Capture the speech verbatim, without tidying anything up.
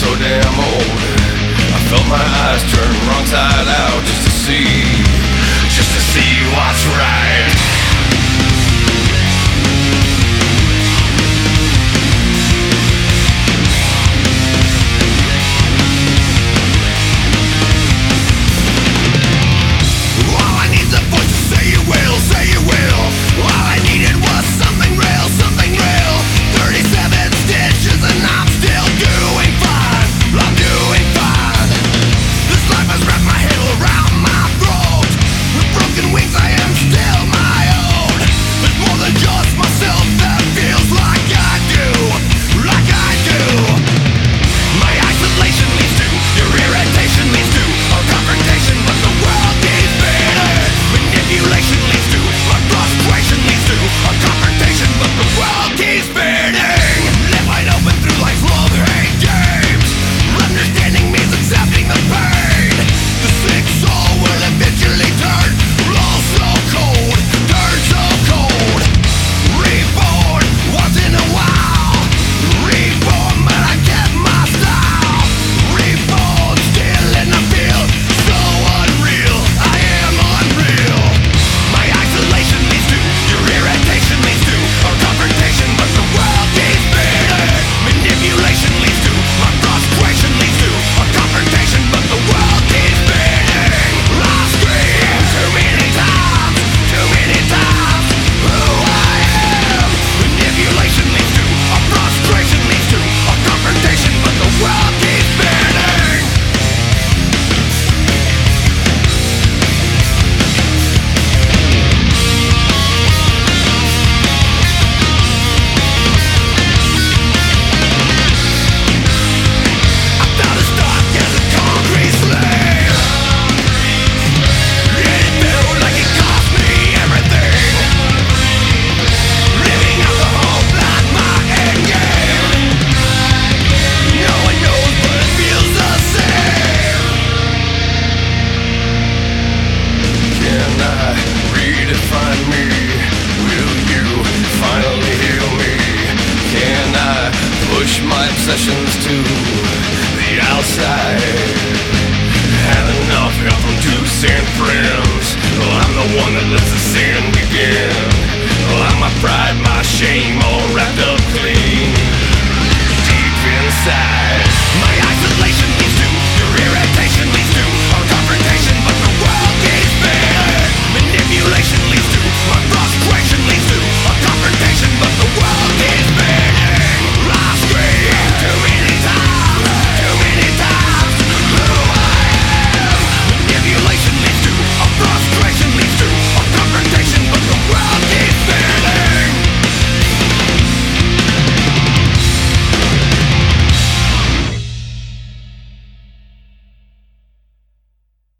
so damn old. I felt my eyes turn wrong side out just to see, just to see what's right. All I need's a voice to say you will, say you will. All I needed was something real, something real. Thirty-seven stitches and I'm still doing fine. I'm doing fine. This life has wrapped my head around my throat. With broken wings I am still my own. There's more than just myself that feels like I do, like I do. My isolation leads to your irritation, leads to a confrontation, but the world keeps spinning. Manipulation leads to my frustration, leads to a confrontation, but the world keeps spinning. Live wide open through life's love-hate games. Understanding means accepting the pain. The sick soul will eventually turn all so cold, turn so cold. Reborn once in a while. Reborn, but I kept my style. Reborn still in the field, so unreal. I am unreal. My isolation leads to your irritation, leads to a confrontation, but the world keeps spinning. Manipulation leads to my frustration, leads to a confrontation, but the world keeps spinning. I scream too many times, too many times who I am. Manipulation leads to a frustration, leads to a confrontation, but the world keeps spinning. I thought of stock as a concrete slave. It felt like it cost me everything. Living out the hope like my end game. No one knows, but it feels the same. Can I redefine me? Will you finally heal me? Can I push my obsessions to the outside? Had enough help from two sin friends. Well, I'm the one that lets the sin begin. Well, I'm my pride, my shame, all wrapped up clean.